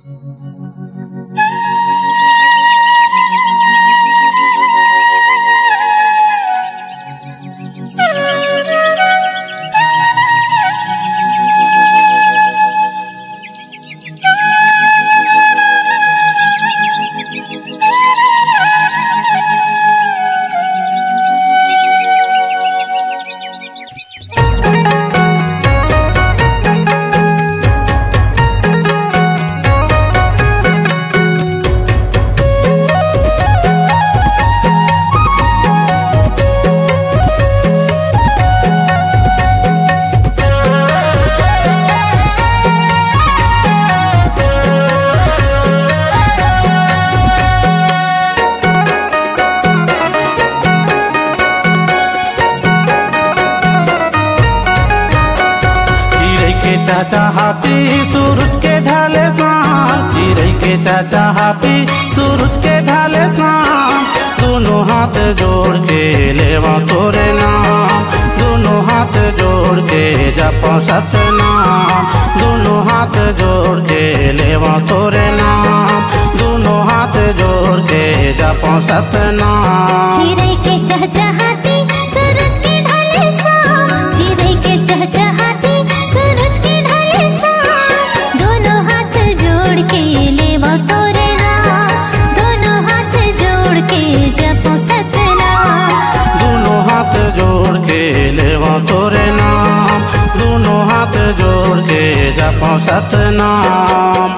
चाचा हाथी सूरज के ढाले शाम, चिड़ै के चाचा हाथी सूरज के ढाले शाम। दोनों हाथ जोड़ के लेवा तोरे नाम, दोनों हाथ जोड़ के जपो सतनाम, दोनों हाथ जोड़ के लेवा तोरे नाम, दोनों हाथ जोड़ के जपो सतनाम। चिड़ै के चाचा हाथी सूरज के ढाले शाम, चिड़ै के चाचा हाथी सूरज के ढाले शाम। दोनों हाथ जोड़ के लेवा तोरे नाम, दोनों हाथ जोड़ के जपो सतनाम, दोनों हाथ जोड़ के लेवा तोरे नाम, दोनों हाथ जोड़ के जपो सतनाम।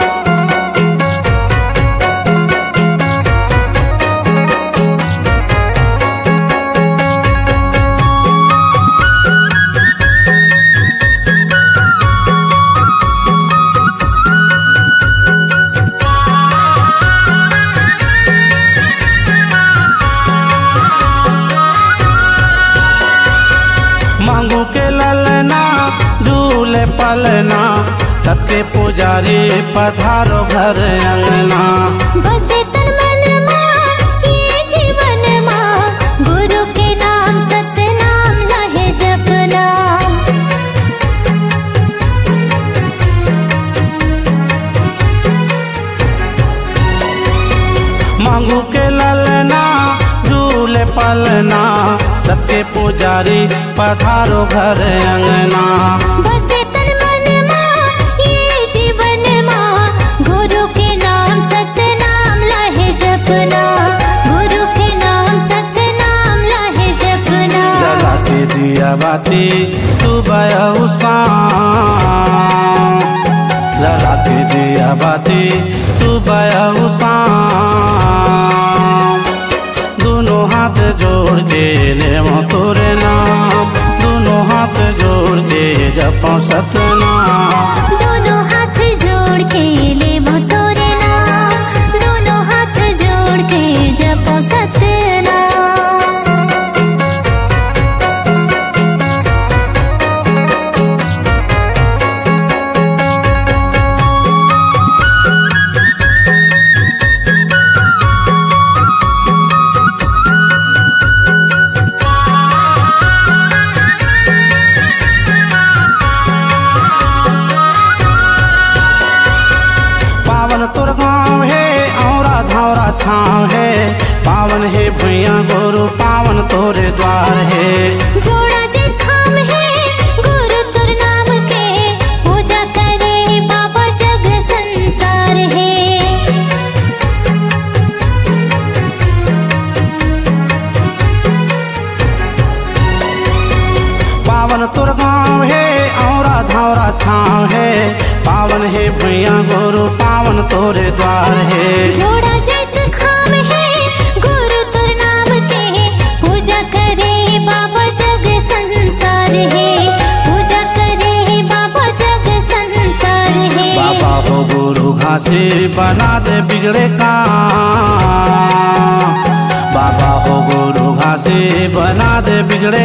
मांगू के ललना झूले पलना, सबके पुजारी पधारो घर अंगना। बसे तन मन मां ये जीवन मां, गुरु के नाम सतनाम लहे जपना। मांगू के ललना झूले पलना, सबके पुजारी पधारो घर अंगना। बसे तन मन मां ये जीवन मां, गुरु के नाम सतनाम लहे जपना, गुरु के नाम सतनाम लहे जपना। जला के दिया बाती सुबह शाम, जला के दिया बाती सुबह शाम। दोनों हाथ जोड़ के लेवा तोरे नाम, दोनों हाथ जोड़ के जपो सतनाम, दोनों हाथ जोड़ के लेवा तोरे नाम, दोनों हाथ जोड़ के जपो सतनाम। पावन तोर गाँव है औरा धावरा छाँव है, पावन है भैया गुरु पावन तोरे द्वार है। जोड़ा जे थाम है गुरु तुर नाम के, पूजा करे बाबा जग संसार है। पावन तोर गाँव है औरा धावरा छाँव है, पावन है भैया गुरु पावन तोरे द्वार है। जोड़ा जैत खाम है गुरु तुर नाम के, पूजा करे बाबा जग संसार है, पूजा करे बाबा जग संसार है। बाबा हो गुरु घासे बना दे बिगड़े काम, बाबा हो गुरु घासे बना दे बिगड़े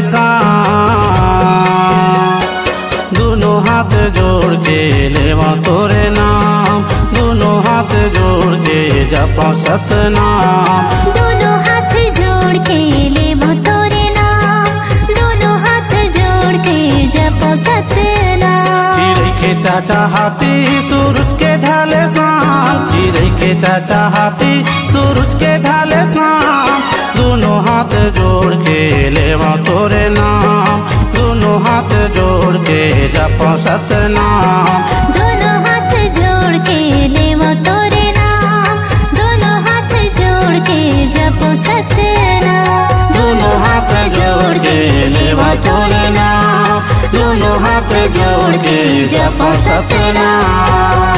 काम। दोनों हाथ जोड़ के लेवा तोरे नाम, दोनों हाथ जोड़ के जपो सतनाम, दोनों हाथ जोड़ के लेवा तोरे नाम, दोनों हाथ जोड़ के जपो सतनाम। चिड़ै के चाचा हाथी सूरज के ढाले शाम, के चाचा हाथी सूरज के ढाले शाम, दोनों हाथ जोड़ के लेवा तोरे नाम, दोनों हाथ जोड़ के जपो सतनाम, दोनों हाथ जोड़ के लेवो तोरे नाम, दोनों हाथ जोड़ के जपो सतनाम, दोनों हाथ जोड़ के लेवा तोरे नाम, दोनों हाथ जोड़ के जपो सतनाम।